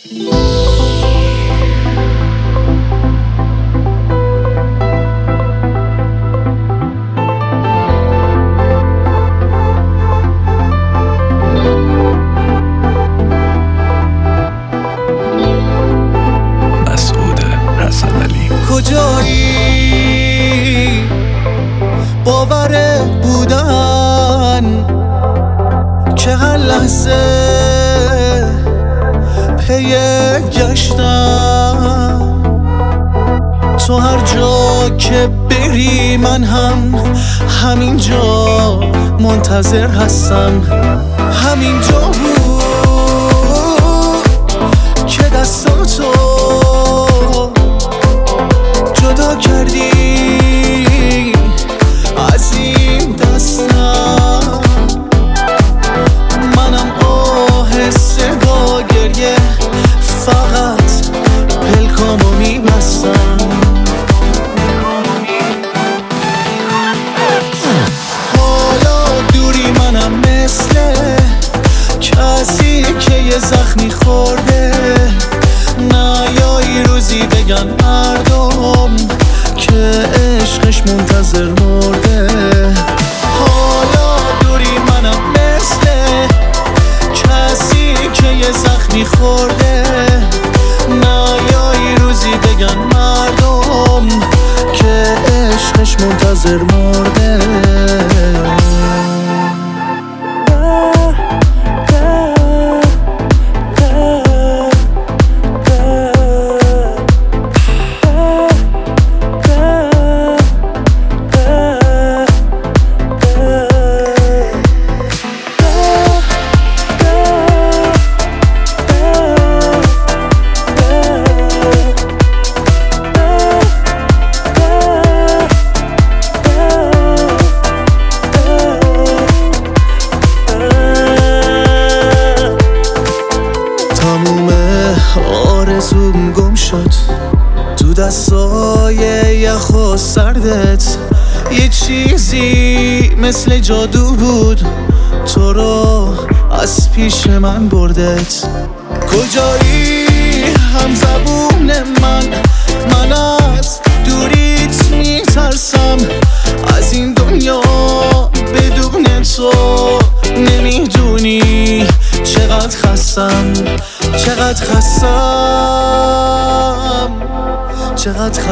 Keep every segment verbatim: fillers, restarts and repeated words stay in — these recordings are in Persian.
کجایی باور بودن که هر لحظه پی گشتم، تو هر جا که بری من هم همینجا منتظر هستم. همینجا بود که دستاتو جدا کردی از این دستم، منم آهسته با گریه فقط پلکامو میبستم. حالا دوری منم مثل کسی که یه زخمی خورده، نیایی روزی بگن مردم که عشقش منتظر مرده. حالا دوری منم مثل کسی که یه زخمی خورده، نیایی روزی بگن مردم که عشقش منتظر مرده. آرزوم گم شد تو دستای یخ و سردت، یه چیزی مثل جادو بود تو رو از پیش من بردت. کجایی هم زبون من، من از دوریت میترسم، از این دنیا بدون تو نمیدونی چقدر خستم، چقدر خستم، چقدر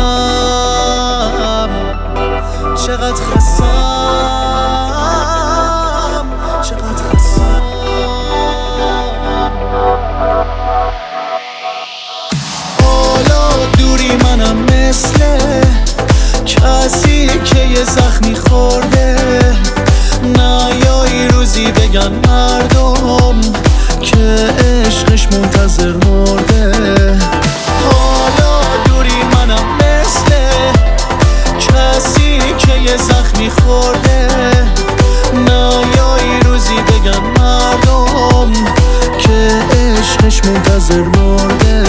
خستم، چقدر خستم، چقدر خستم. حالا دوری منم مثل کسی که یه زخمی خورده، نیایی روزی بگن مردم که عشقش منتظر مرده. حالا دوری منم مثل کسی که یه زخمی خورده، نیایی روزی بگن مردم که عشقش منتظر مرده.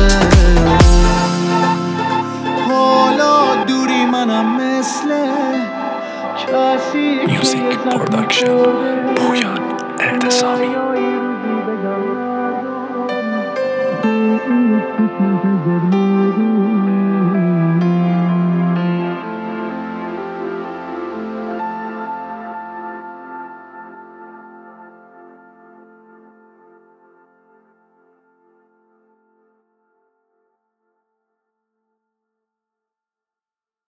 حالا دوری منم مثل کسی که Music Production پویان اعتصامی. Thank you.